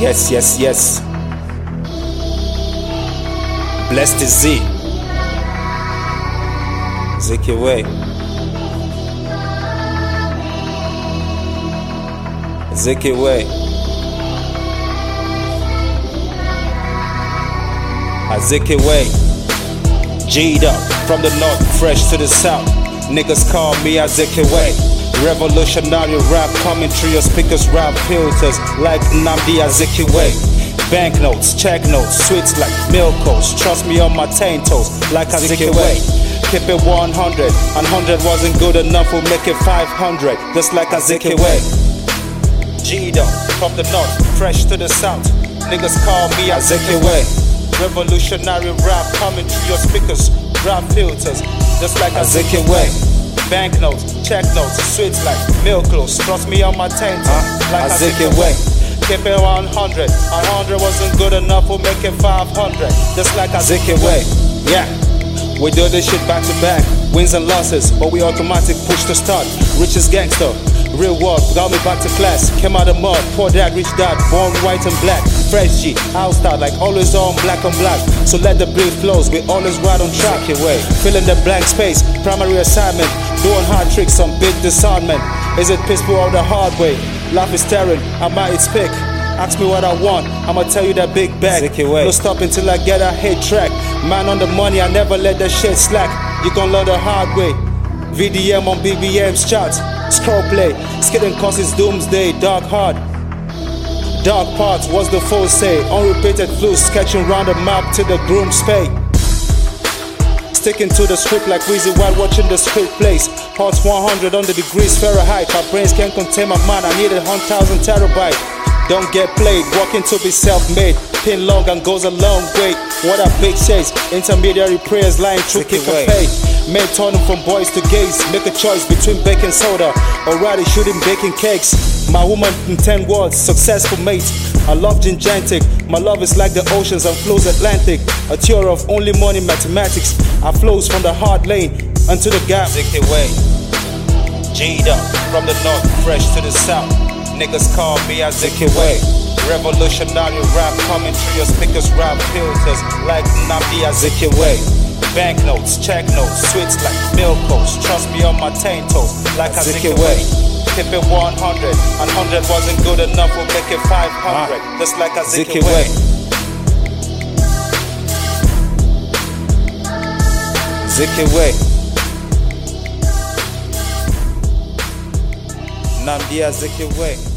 Yes, yes, yes. Blessed is Z. Ziki way. Ziki way. Ziki way. G'd up from the north, fresh to the south. Niggas call me Ziki way. Revolutionary rap coming through your speakers, rap filters like Nnamdi Azikiwe. Banknotes, check notes, sweets like Milkos. Trust me on my 10 toes like Azikiwe. Keep it 100, and 100 wasn't good enough, we'll make it 500, just like Azikiwe. G'd up from the north, fresh to the south. Niggas call me Azikiwe. Revolutionary rap coming through your speakers, rap filters, just like Azikiwe. Banknotes, check notes, sweets like Milkos. Trust me on my 10 toes like Azikiwe. Keep it 100, and 100 wasn't good enough, we'll make it 500, just like Azikiwe. Yeah. We do this shit back to back, wins and losses, but we automatic push to start. Richest gangster, real world, got me back to class. Came out of mud, poor dad, rich dad, born white and black. Fresh G, house style, like always on black on black. So let the breeze flows, we always ride on track. Filling the blank space, primary assignment, doing hard tricks on big discernment. Is it peaceful or the hard way? Life is staring, I might speak. Ask me what I want, I'ma tell you that big bag. No stop until I get a hit track. Man on the money, I never let that shit slack. You gon' learn the hard way. VDM on BBM's charts. Scroll play, skidding causes doomsday. Dark hard, dark parts, what's the fool say? Unrepeated flus, sketching round the map to the groom's pay. Sticking to the script like Weezy while watching the script plays. Hearts 100 under degrees Fahrenheit. My brains can't contain my mind, I need 1,000 terabytes. Don't get played, walking to be self-made. Pin long and goes a long way. What a big chase, intermediary prayers lying through kick and pay. Men turning from boys to gays, make a choice between baking soda or rather shooting baking cakes. My woman in 10 words, successful mate. I love gigantic, my love is like the oceans and flows Atlantic. A theory of only money mathematics. I flows from the hard lane unto the gap. Ziki way. G'd up from the north, fresh to the south. Niggas call me Azikiwe. Revolutionary rap coming through your speakers, rap filters like Nnamdi Azikiwe. Banknotes, check notes, sweets like Milkos. Trust me on my 10 toes like Azikiwe. Keep it 100, and 100 wasn't good enough, we'll make it 500, just like Azikiwe. Azikiwe. Nnamdi Azikiwe.